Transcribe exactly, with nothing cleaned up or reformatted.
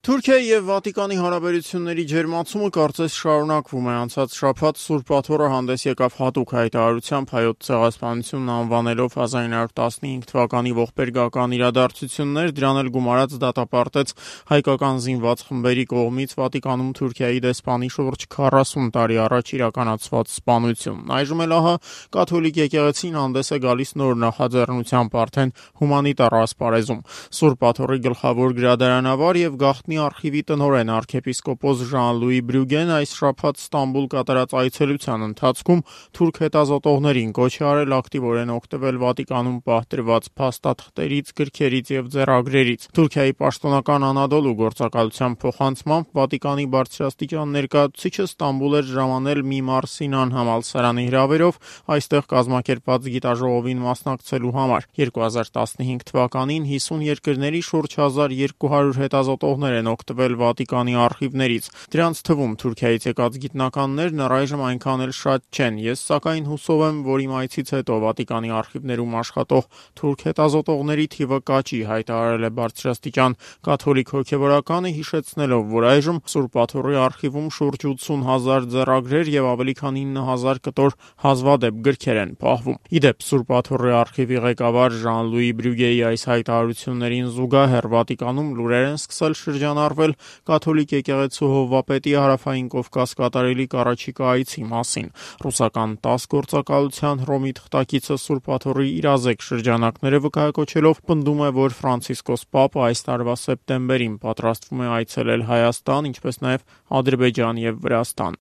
Թուրքիայի և Վատիկանի հարաբերությունների ջերմացումը կարծես շարունակվում է։ Անցած շաբաթ Սուրբ Աթոռը հանդես եկավ հատուկ հայտարարությամբ Հայոց ցեղասպանությունն անվանելով հազար ինը հարյուր տասնհինգ թվականի ողբերգական իրադարձություններ, դրան էլ գումարած դատապարտեց հայկական զինված խմբերի կողմից Վատիկանում Թուրքիայի դեսպանի շուրջ քառասուն տարի առաջ իրականացված սպանությունն։ Այժմ էլ ահա կաթոլիկ եկեղեցին հանդես է գալիս նոր նախաձեռնությամբ արդեն հումանիտար ասպարեզում։ Սուրբ Աթոռի գլխավոր գրադարանավար և գաղտնի արխիվի տնօրեն arczepiskopos Jean-Louis Bruguén այս շաբաթ Ստամբուլ կատարած այցելության ընթացքում թուրք հետազոտողներին կոչ է արել ակտիվորեն օգտվել Վատիկանում պահտրված փաստաթղթերից, գրքերից և ձեռագրերից։ Թուրքիայի պաշտոնական Անադոլու գործակալության փոխանցմամբ Վատիկանի բարձրաստիճան ներկայացուցիչը Ստամբուլ էր ժամանել Միմար Սինան համալսարանի հրավերով այստեղ կազմակերպված գիտաժողովին մասնակցելու համար։ երկու հազար տասնհինգ թվականին հիսուն երկրների շուրջ հազար երկու հարյուր հետազոտողներ են օգտվել Վատիկանի արխիվներից։ Դրանց թվում Թուրքիայից եկած գիտնականներն առայժմ այնքան էլ շատ չեն։ Ես սակայն հուսով եմ, որ իմ այցից հետո Վատիկանի արխիվներում աշխատող թուրք հետազոտողների թիվը կաճի, հայտարարել է բարձրաստիճան կաթոլիկ հոգևորականը, հիշեցնելով, որ այժմ Սուրբ Աթոռի արխիվում շուրջ ութսուն հազար ձեռագրեր և ավելի քան ինը հազար կտոր հազվադեպ գրքեր են պահվում։ Ի դեպ, Սուրբ Աթոռի արխիվի ղեկավար Jean-Louis Bruguénի այս հայտարարություններին զուգահեռ Վատիկանում լուրեր են սկսել շրջանառվել կաթոլիկ եկեղեցու հովվապետի հարավային Կովկաս կատարելիք առաջիկա այցի մասին։ Ռուսական տաս գործակալության Հռոմի թղթակիցը Սուրբ Աթոռի իրազեկ շրջանակները վկայակոչելով պնդում է, որ Ֆրանցիսկոս Պապը այս տարվա սեպտեմբերին պատրաստվում է այցելել Հայաստան, ինչպես նաև Ադրբեջան և Վրաստան։